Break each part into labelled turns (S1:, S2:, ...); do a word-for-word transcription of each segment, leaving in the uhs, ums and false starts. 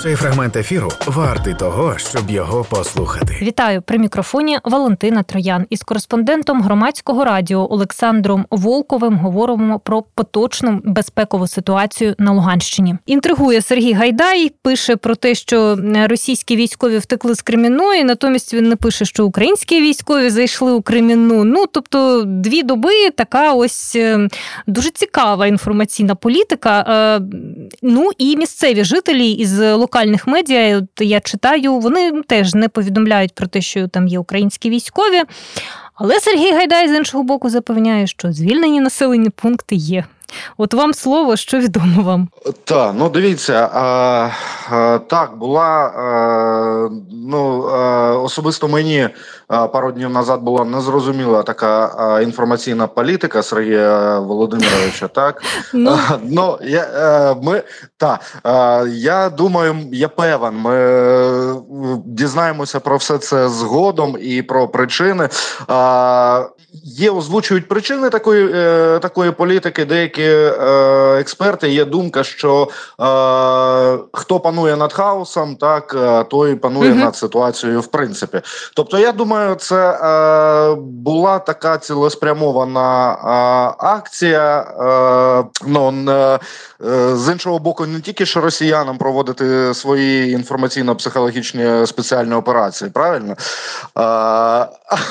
S1: Цей фрагмент ефіру вартий того, щоб його послухати.
S2: Вітаю! При мікрофоні Валентина Троян. Із кореспондентом Громадського радіо Олександром Волковим говоримо про поточну безпекову ситуацію на Луганщині. Інтригує Сергій Гайдай, пише про те, що російські військові втекли з Кремінної, натомість він не пише, що українські військові зайшли у Кремінну. Ну, тобто, дві доби така ось дуже цікава інформаційна політика. Ну, і місцеві жителі із локальних медіа, от я читаю, вони теж не повідомляють про те, що там є українські військові. Але Сергій Гайдай, з іншого боку, запевняє, що звільнені населені пункти є. От вам слово, що відомо вам?
S3: Так, ну дивіться, а, а, так, була, а, ну, а, особисто мені а, пару днів назад була незрозуміла така а, інформаційна політика Сергія Володимировича, так?
S2: Ну,
S3: а, ну я, а, ми, та, а, я думаю, я певен, ми дізнаємося про все це згодом і про причини. А, Є, озвучують причини такої, е, такої політики, деякі е, експерти, є думка, що е, хто панує над хаосом, так, той панує mm-hmm. над ситуацією в принципі. Тобто, я думаю, це е, була така цілеспрямована е, акція, е, ну, е, з іншого боку, не тільки що росіянам проводити свої інформаційно-психологічні спеціальні операції, правильно? Е,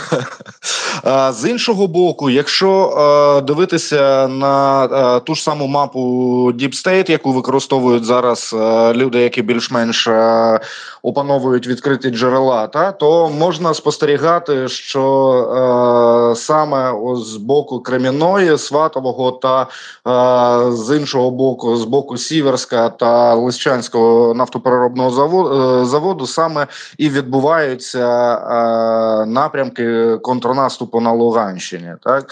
S3: з іншого боку, якщо е, дивитися на е, ту ж саму мапу Deep State, яку використовують зараз е, люди, які більш-менш е, опановують відкриті джерела, та, то можна спостерігати, що е, саме з боку Кремінної, Сватового та е, з іншого боку, з боку Сіверська та Лисичанського нафтопереробного заводу, заводу саме і відбуваються е, напрямки контрнаступу на Луганщині. Так?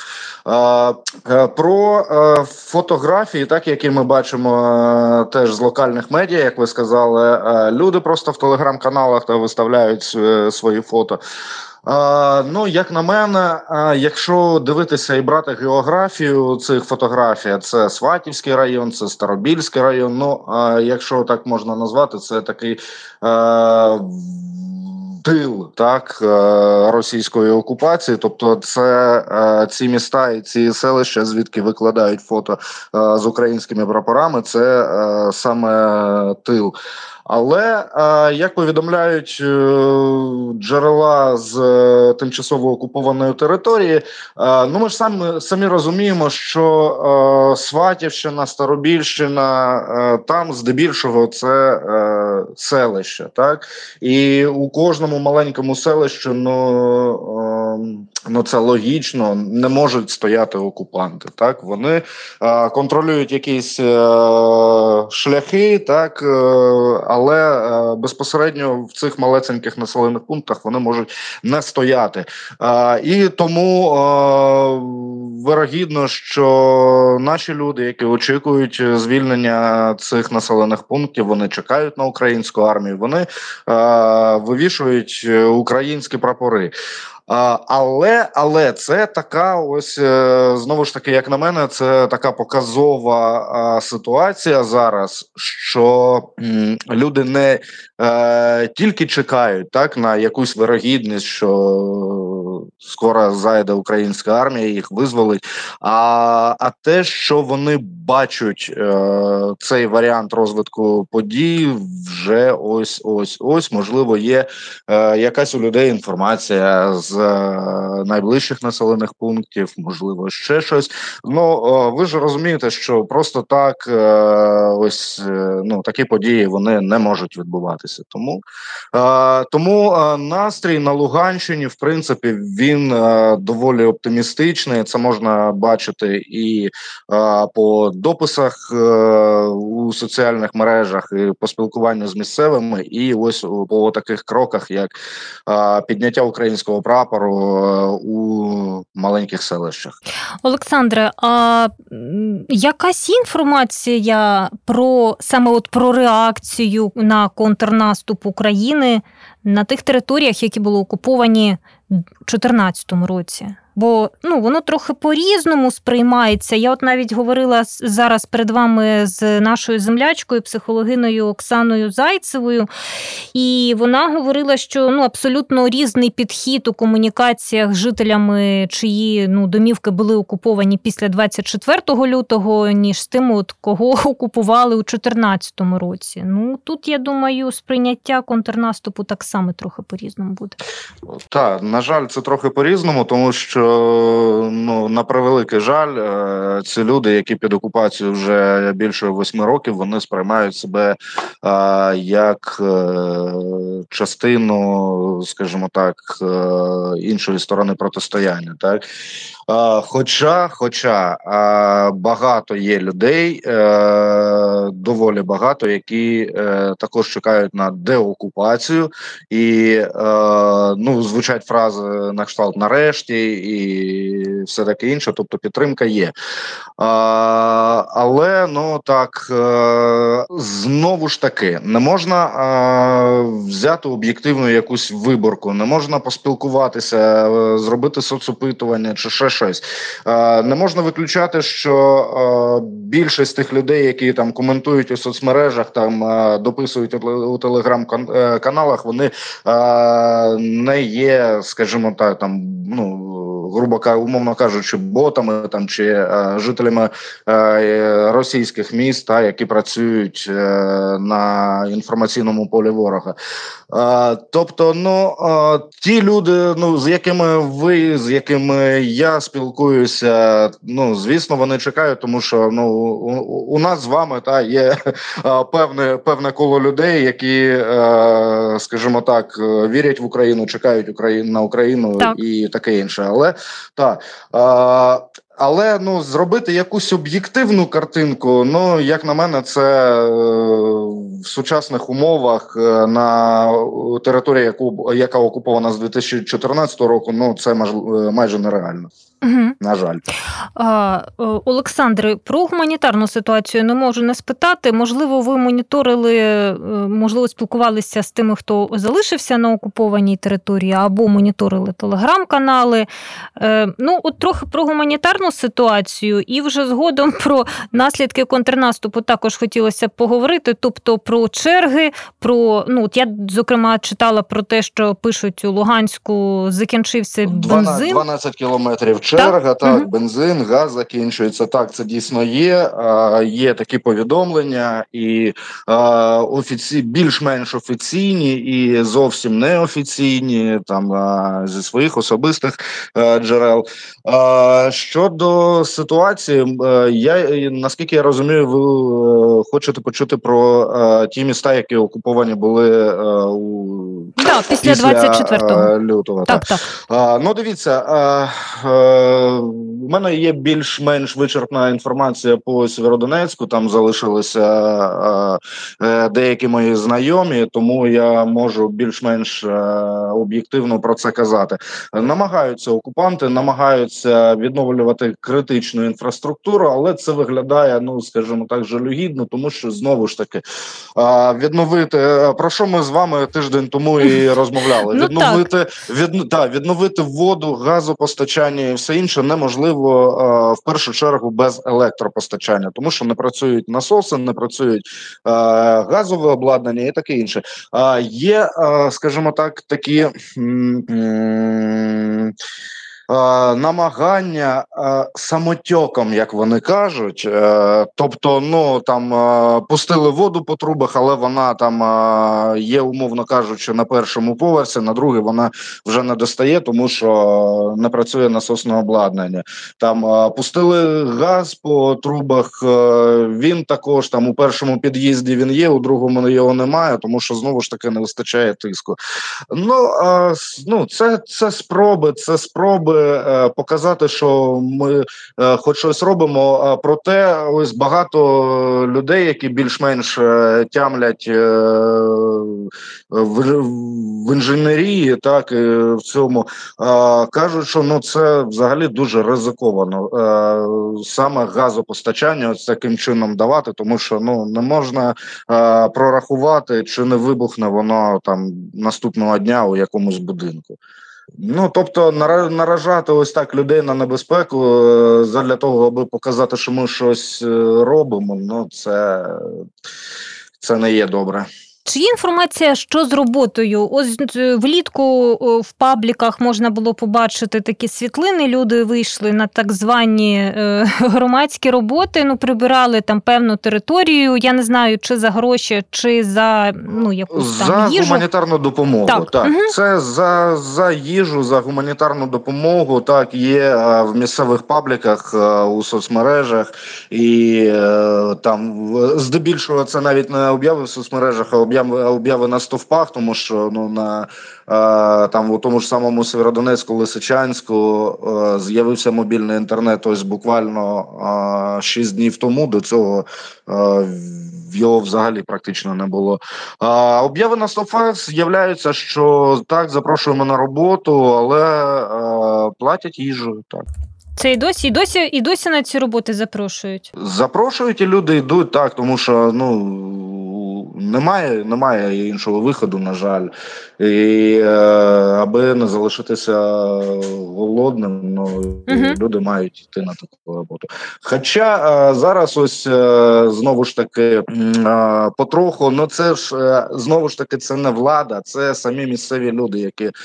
S3: Е, про е, фотографії, так, які ми бачимо е, теж з локальних медіа, як ви сказали, е, люди просто в телеграм-каналах та виставляють е, свої фото. Uh, ну, як на мене, uh, якщо дивитися і брати географію цих фотографій, це Сватівський район, це Старобільський район, ну, uh, якщо так можна назвати, це такий uh, тил, так, uh, російської окупації, тобто це uh, ці міста і ці селища, звідки викладають фото uh, з українськими прапорами, це uh, саме тил. Але, як повідомляють джерела з тимчасово окупованої території, ну ми ж самі, самі розуміємо, що Сватівщина, Старобільщина, там здебільшого це селище, так? І у кожному маленькому селищі, ну, ну це логічно, не можуть стояти окупанти, так? Вони контролюють якісь шляхи, так, але е, безпосередньо в цих малесеньких населених пунктах вони можуть не стояти. Е, і тому е, вирогідно, що наші люди, які очікують звільнення цих населених пунктів, вони чекають на українську армію, вони е, вивішують українські прапори. Але, але це така ось, знову ж таки, як на мене, це така показова ситуація зараз, що люди не е, тільки чекають, так, на якусь вирогідність, що скоро зайде українська армія, їх визволить, а, а те, що вони бачать е, цей варіант розвитку подій, вже ось-ось-ось, можливо, є е, якась у людей інформація з найближчих населених пунктів, можливо, ще щось. Ну, ви ж розумієте, що просто так ось, ну, такі події, вони не можуть відбуватися. Тому, тому настрій на Луганщині, в принципі, він доволі оптимістичний. Це можна бачити і по дописах у соціальних мережах, і по спілкуванню з місцевими, і ось по таких кроках, як підняття українського прапору у маленьких селищах.
S2: Олександре, а якась інформація про саме от про реакцію на контрнаступ України на тих територіях, які були окуповані в чотирнадцятому році? Бо ну, воно трохи по-різному сприймається. Я от навіть говорила зараз перед вами з нашою землячкою, психологиною Оксаною Зайцевою, і вона говорила, що ну, абсолютно різний підхід у комунікаціях з жителями, чиї ну, домівки були окуповані після двадцять четвертого лютого, ніж з тим, от, кого окупували у чотирнадцятому році. Ну, тут, я думаю, сприйняття контрнаступу так само трохи по-різному буде.
S3: Так, на жаль, це трохи по-різному, тому що, ну, на превеликий жаль, ці люди, які під окупацією вже більше восьми років, вони сприймають себе а, як а, частину, скажімо так, а, іншої сторони протистояння, так? А, хоча, хоча а, багато є людей, а, доволі багато, які а, також чекають на деокупацію і, а, ну, звучать фрази на кшталт «нарешті» і все таке інше, тобто підтримка є. А, але, ну, так, а, знову ж таки, не можна а, взяти об'єктивну якусь виборку, не можна поспілкуватися, а, зробити соцопитування чи ще щось. А, не можна виключати, що а, більшість тих людей, які там коментують у соцмережах, там а, дописують у телеграм-каналах, вони а, не є, скажімо так, там, ну, грубо умовно кажучи, ботами там чи а, жителями а, російських міст, та, які працюють а, на інформаційному полі ворога. А, тобто, ну, а, ті люди, ну, з якими ви, з якими я спілкуюся, ну, звісно, вони чекають, тому що, ну, у, у нас з вами, та, є а, певне, певне коло людей, які, а, скажімо так, вірять в Україну, чекають Україну на Україну
S2: так. І
S3: таке інше. Але так. А, Але, ну, зробити якусь об'єктивну картинку, ну, як на мене, це е, в сучасних умовах е, на території, яку, яка окупована з дві тисячі чотирнадцятого року, ну, це маж, майже нереально.
S2: Угу.
S3: На жаль.
S2: А, Олександре, про гуманітарну ситуацію не можу не спитати. Можливо, ви моніторили, можливо, спілкувалися з тими, хто залишився на окупованій території, або моніторили телеграм-канали. Ну, от трохи про гуманітарну ситуацію і вже згодом про наслідки контрнаступу також хотілося б поговорити, тобто про черги, про, ну, от я, зокрема, читала про те, що пишуть у Луганську, закінчився бензин.
S3: дванадцять кілометрів черга, так, так, угу. Бензин, газ закінчується, так, це дійсно є, а, є такі повідомлення і а, офіці... більш-менш офіційні і зовсім неофіційні, там, а, зі своїх особистих а, джерел. А, щодо ситуації, а, я, наскільки я розумію, ви а, хочете почути про а, ті міста, які окуповані були а, у
S2: да, після двадцять четвертого
S3: лютого.
S2: Так, так.
S3: А, ну, дивіться, а, а, у мене є більш-менш вичерпна інформація по Сєвєродонецьку, там залишилися а, а, деякі мої знайомі, тому я можу більш-менш а, об'єктивно про це казати. Намагаються окупанти, намагаються відновлювати критичну інфраструктуру, але це виглядає, ну, скажімо так, жалюгідно, тому що, знову ж таки, а, відновити, про що ми з вами тиждень тому і розмовляли,
S2: ну,
S3: відновити, від, да, відновити воду, газопостачання і все інше неможливо а, в першу чергу без електропостачання, тому що не працюють насоси, не працюють а, газове обладнання і таке інше. А, є, а, скажімо так, такі м- м- намагання самотьоком, як вони кажуть, тобто, ну, там пустили воду по трубах, але вона там є, умовно кажучи, на першому поверсі, на другий вона вже не достає, тому що не працює насосне обладнання. Там пустили газ по трубах, він також там у першому під'їзді він є, у другому його немає, тому що знову ж таки не вистачає тиску. Ну, ну це, це спроби, це спроби показати, що ми е, хоч щось робимо, проте ось багато людей, які більш-менш е, тямлять е, в, в інженерії, так, і в цьому, е, кажуть, що, ну, це взагалі дуже ризиковано е, саме газопостачання ось таким чином давати, тому що, ну, не можна е, прорахувати, чи не вибухне воно там наступного дня у якомусь будинку. Ну, тобто, наражати ось так людей на небезпеку задля того, аби показати, що ми щось робимо, ну, це, це не є добре.
S2: Чи є інформація, що з роботою? Ось влітку в пабліках можна було побачити такі світлини, люди вийшли на так звані громадські роботи, ну, прибирали там певну територію, я не знаю, чи за гроші, чи за, ну, якусь там
S3: за
S2: їжу.
S3: За гуманітарну допомогу, так. так. Угу. Це за, за їжу, за гуманітарну допомогу, так, є в місцевих пабліках, у соцмережах, і там, здебільшого, це навіть не обяви в соцмережах, а обяви обяви на стовпах, тому що ну на там у тому ж самому Сєвєродонецьку, Лисичанську з'явився мобільний інтернет ось буквально шість днів тому. До цього його взагалі практично не було. Обяви на стовпах з'являються, що так, запрошуємо на роботу, але платять їжею, так.
S2: Це і досі, і досі, і досі на ці роботи запрошують?
S3: Запрошують, і люди йдуть, так, тому що, ну, немає, немає іншого виходу, на жаль. І е, аби не залишитися голодним, ну, угу. люди мають йти на таку роботу. Хоча е, зараз ось е, знову ж таки е, потроху, ну це ж е, знову ж таки це не влада, це самі місцеві люди, які е,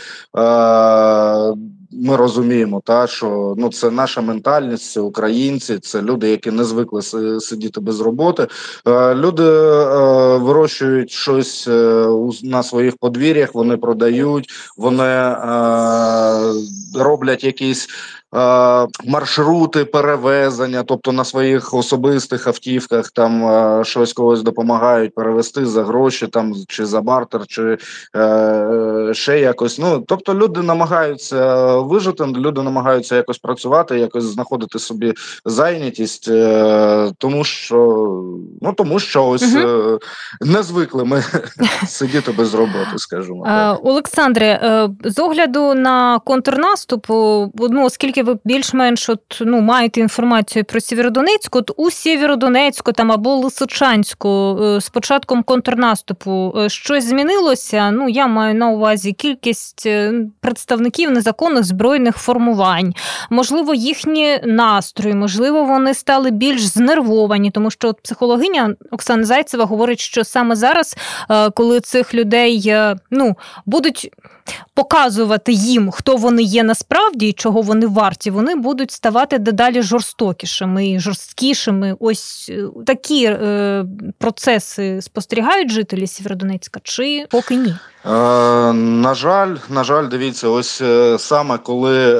S3: ми розуміємо, та, що ну, це наша ментальність, це українці, це люди, які не звикли сидіти без роботи. Е, люди е, вирощують щось е, на своїх подвір'ях, вони продають, вони е, роблять якісь е, маршрути перевезення, тобто на своїх особистих автівках там е, щось когось допомагають перевезти за гроші, там, чи за бартер, чи е, ще якось. Ну, тобто люди намагаються вижити, люди намагаються якось працювати, якось знаходити собі зайнятість, е, тому що, ну, тому що ось угу. е, не звикли ми сидіти без роботи, скажімо так.
S2: Олександре, з огляду на контрнаступ, ну, оскільки ви більш-менш от, ну, маєте інформацію про Сєвєродонецьк, от у Сєвєродонецьку там або Лисичанську з початком контрнаступу щось змінилося? Ну, я маю на увазі кількість представників незаконних збройних формувань, можливо, їхні настрої, можливо, вони стали більш знервовані, тому що от психологиня Оксана Зайцева говорить, що саме зараз, коли цих людей, ну, будуть показувати їм, хто вони є насправді і чого вони варті, вони будуть ставати дедалі жорстокішими і жорсткішими. Ось такі е, процеси спостерігають жителі Сєвєродонецька чи поки ні?
S3: Е, на жаль, на жаль, дивіться, ось е, саме коли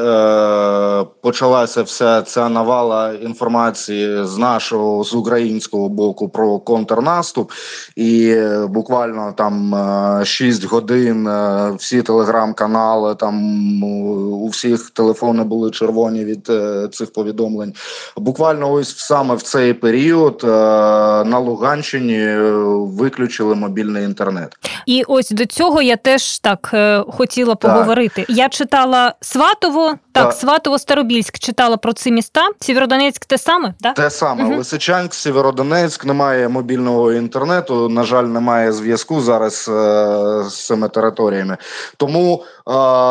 S3: е, почалася вся ця навала інформації з нашого, з українського боку про контрнаступ, і е, буквально там е, шість годин е, всі телеграм-канали, там у всіх телефони були червоні від е, цих повідомлень. Буквально ось саме в цей період е, на Луганщині виключили мобільний інтернет.
S2: І ось до цього я теж так е, хотіла поговорити. Так. Я читала Сватово, так, так Сватово-Старобільськ читала про ці міста. Сєвєродонецьк те саме, так?
S3: Те саме. Угу. Лисичанськ, Сєвєродонецьк, немає мобільного інтернету, на жаль, немає зв'язку зараз е, з цими територіями. Тому е,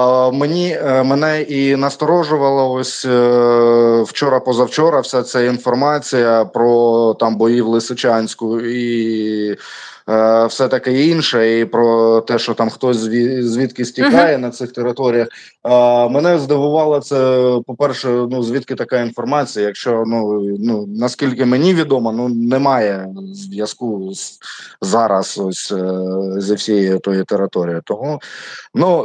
S3: мені, е, мене і насторожувала ось е, вчора-позавчора вся ця інформація про там бої в Лисичанську і все таке інше, і про те, що там хтось звідки стікає uh-huh. на цих територіях. А, мене здивувало це, по-перше, ну, звідки така інформація, якщо, ну, ну наскільки мені відомо, ну, немає зв'язку з, зараз ось зі всією тої території. Тому, ну,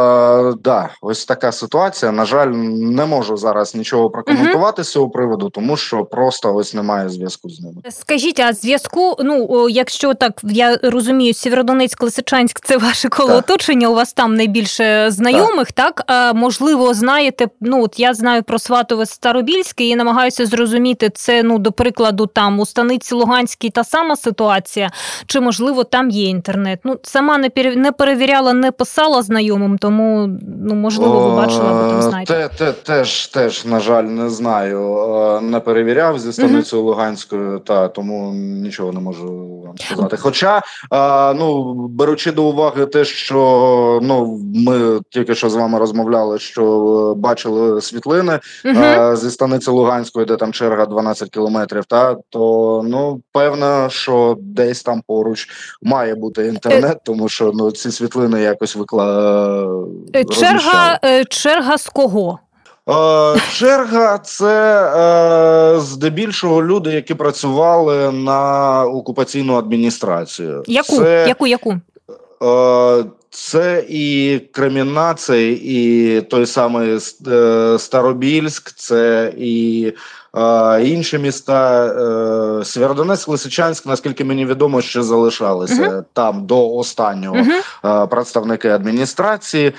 S3: а, да, ось така ситуація. На жаль, не можу зараз нічого прокоментувати uh-huh. з цього приводу, тому що просто ось немає зв'язку з ними.
S2: Скажіть, а зв'язку, ну, якщо так, я розумію, Сєвєродонецьк, Лисичанськ – це ваше коло так. оточення, у вас там найбільше знайомих, так? так? А, можливо, знаєте, ну, от я знаю про Сватове Старобільське і намагаюся зрозуміти, це, ну, до прикладу, там у Станиці Луганській та сама ситуація, чи, можливо, там є інтернет? Ну, сама не, пере... не перевіряла, не писала знайомим, тому, ну, можливо, ви бачили, або там знаєте.
S3: Те, те, теж, теж, на жаль, не знаю, не перевіряв зі Станицею угу. Луганською, та, тому нічого не можу вам сказати. Хоча Хоча, ну, беручи до уваги те, що ну, ми тільки що з вами розмовляли, що бачили світлини uh-huh. зі станиці Луганської, де там черга дванадцять кілометрів, та, то, ну, певно, що десь там поруч має бути інтернет, тому що ну, ці світлини якось викла...
S2: Черга, черга з кого?
S3: Е, черга – це е, здебільшого люди, які працювали на окупаційну адміністрацію.
S2: Яку?
S3: Це,
S2: яку, яку?
S3: Е, це і Кремінна, це і той самий е, Старобільськ, це і е, інші міста. Е, Сєвєродонецьк, Лисичанськ, наскільки мені відомо, ще залишалися uh-huh. там до останнього uh-huh. е, представники адміністрації.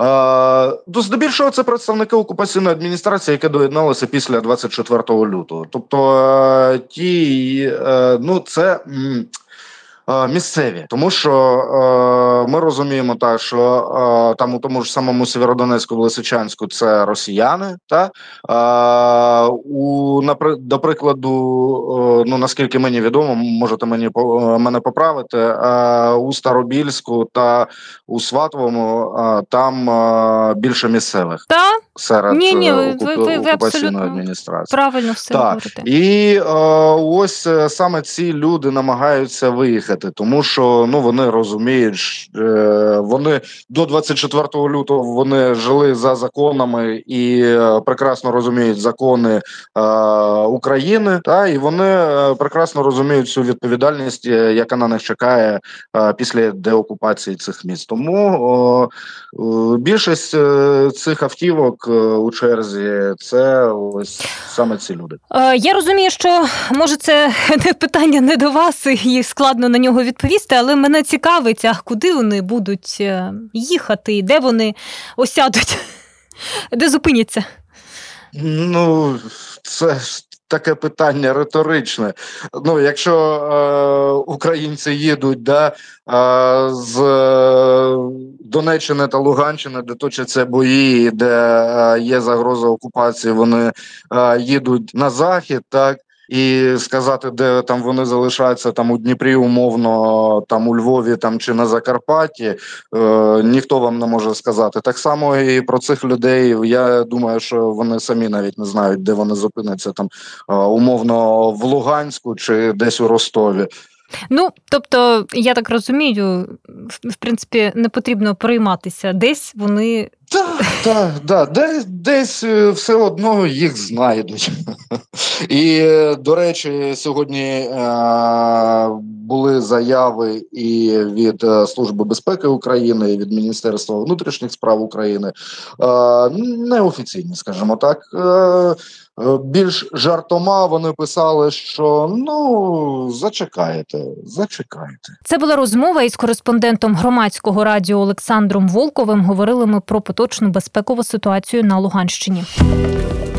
S3: До здебільшого це представники окупаційної адміністрації, які доєдналися після двадцять четвертого лютого. Тобто ті, ну це місцеві, тому що е, ми розуміємо так, що е, там у тому ж самому Сєвєродонецьку, в Лисичанську це росіяни, та е, у напри, до прикладу, е, ну наскільки мені відомо, можете мені мене поправити, е, у Старобільську та у Сватовому е, там е, більше місцевих.
S2: Та?
S3: Серед
S2: ні, ні, ви,
S3: окуп...
S2: ви, ви, ви
S3: окупаційної адміністрації.
S2: Правильно все
S3: так.
S2: говорите.
S3: І е, ось саме ці люди намагаються виїхати, тому що ну вони розуміють, е, вони до двадцять четвертого лютого вони жили за законами і е, прекрасно розуміють закони е, України, та і вони е, прекрасно розуміють цю відповідальність, яка на них чекає е, після деокупації цих міст. Тому е, е, більшість е, цих автівок у черзі це ось саме ці люди.
S2: Я розумію, що може це питання не до вас і складно на нього відповісти, але мене цікавить, а куди вони будуть їхати, де вони осядуть, де зупиняться?
S3: Ну, це таке питання риторичне. Ну, якщо е, українці їдуть, да, е, з Донеччини та Луганщини, де точаться бої, де е, є загроза окупації, вони е, їдуть на захід, так, і сказати, де там вони залишаються, там у Дніпрі, умовно, там у Львові, там чи на Закарпатті, е, ніхто вам не може сказати. Так само і про цих людей, я думаю, що вони самі навіть не знають, де вони зупиняться, там е, умовно в Луганську чи десь у Ростові.
S2: Ну, тобто, я так розумію, в принципі, не потрібно перейматися, десь вони...
S3: Так, так, так, десь, десь все одно їх знайдуть. І, до речі, сьогодні е, були заяви і від Служби безпеки України, і від Міністерства внутрішніх справ України, е, неофіційні, скажімо так. Е, більш жартома вони писали, що ну, зачекайте, зачекайте.
S2: Це була розмова із кореспондентом Громадського радіо Олександром Волковим. Говорили ми про поточну безпекову ситуацію на Луганщині.